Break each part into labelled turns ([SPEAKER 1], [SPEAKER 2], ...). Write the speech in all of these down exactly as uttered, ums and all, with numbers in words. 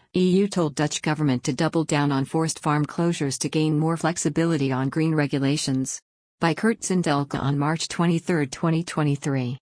[SPEAKER 1] E U told Dutch government to double down on forced farm closures to gain more flexibility on green regulations. By Kurt Zindelka on March twenty-third, twenty twenty-three.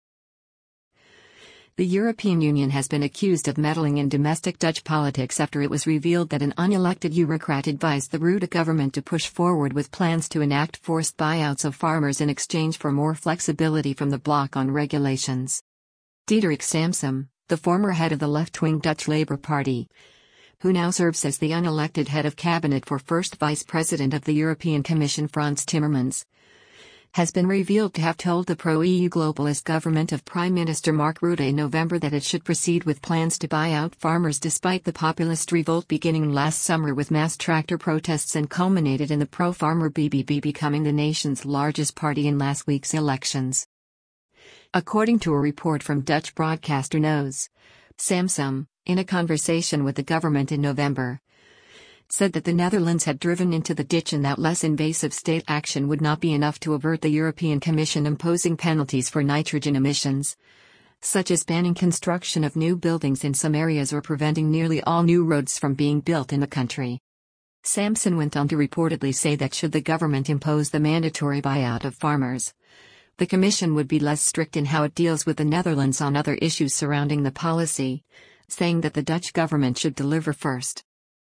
[SPEAKER 1] The European Union has been accused of meddling in domestic Dutch politics after it was revealed that an unelected bureaucrat advised the Rutte government to push forward with plans to enact forced buyouts of farmers in exchange for more flexibility from the bloc on regulations. Diederik Samsom, the former head of the left-wing Dutch Labour Party, who now serves as the unelected head of cabinet for First Vice President of the European Commission Frans Timmermans, has been revealed to have told the pro-E U globalist government of Prime Minister Mark Rutte in November that it should proceed with plans to buy out farmers despite the populist revolt beginning last summer with mass tractor protests and culminated in the pro-farmer B B B becoming the nation's largest party in last week's elections. According to a report from Dutch broadcaster Noos, Samsom, in a conversation with the government in November, said that the Netherlands had driven into the ditch and that less invasive state action would not be enough to avert the European Commission imposing penalties for nitrogen emissions, such as banning construction of new buildings in some areas or preventing nearly all new roads from being built in the country. Samson went on to reportedly say that should the government impose the mandatory buyout of farmers, the Commission would be less strict in how it deals with the Netherlands on other issues surrounding the policy, saying that the Dutch government should deliver first.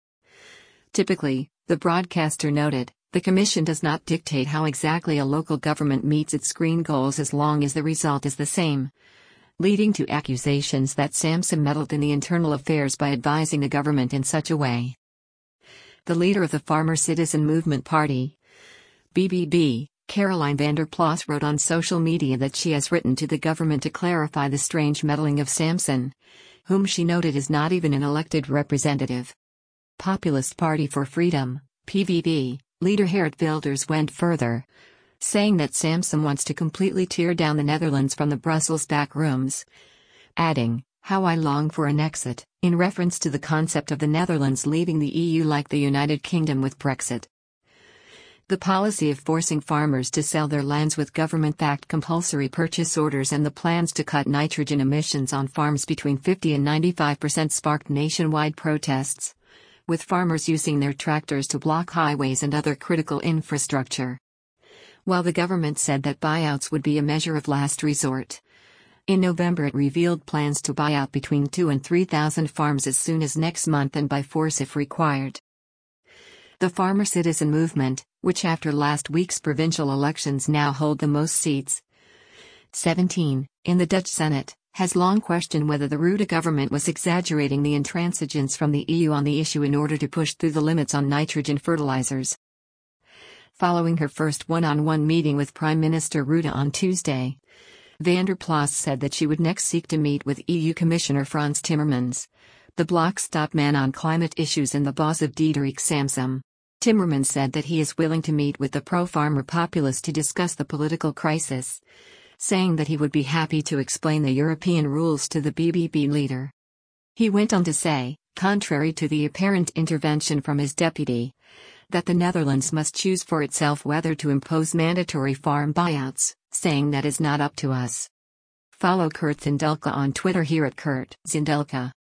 [SPEAKER 1] Typically, the broadcaster noted, the Commission does not dictate how exactly a local government meets its green goals as long as the result is the same, leading to accusations that Samsom meddled in the internal affairs by advising the government in such a way. The leader of the Farmer Citizen Movement Party, B B B, Caroline van der Plas wrote on social media that she has written to the government to clarify the strange meddling of Samson, whom she noted is not even an elected representative. Populist Party for Freedom, P V B, leader Geert Wilders went further, saying that Samson wants to completely tear down the Netherlands from the Brussels back rooms, adding, "How I long for an exit," in reference to the concept of the Netherlands leaving the E U like the United Kingdom with Brexit. The policy of forcing farmers to sell their lands with government-backed compulsory purchase orders and the plans to cut nitrogen emissions on farms between fifty and ninety-five percent sparked nationwide protests, with farmers using their tractors to block highways and other critical infrastructure. While the government said that buyouts would be a measure of last resort, in November it revealed plans to buy out between two and three thousand farms as soon as next month and by force if required. The Farmer Citizen Movement, which after last week's provincial elections now hold the most seats, seventeen, in the Dutch Senate, has long questioned whether the Rutte government was exaggerating the intransigence from the E U on the issue in order to push through the limits on nitrogen fertilizers. Following her first one-on-one meeting with Prime Minister Rutte on Tuesday, van der Plas said that she would next seek to meet with E U Commissioner Frans Timmermans, the bloc's top man on climate issues and the boss of Diederik Samsom. Timmermans said that he is willing to meet with the pro-farmer populace to discuss the political crisis, saying that he would be happy to explain the European rules to the B B B leader. He went on to say, contrary to the apparent intervention from his deputy, that the Netherlands must choose for itself whether to impose mandatory farm buyouts, saying that is not up to us. Follow Kurt Zindelka on Twitter here at Kurt Zindelka.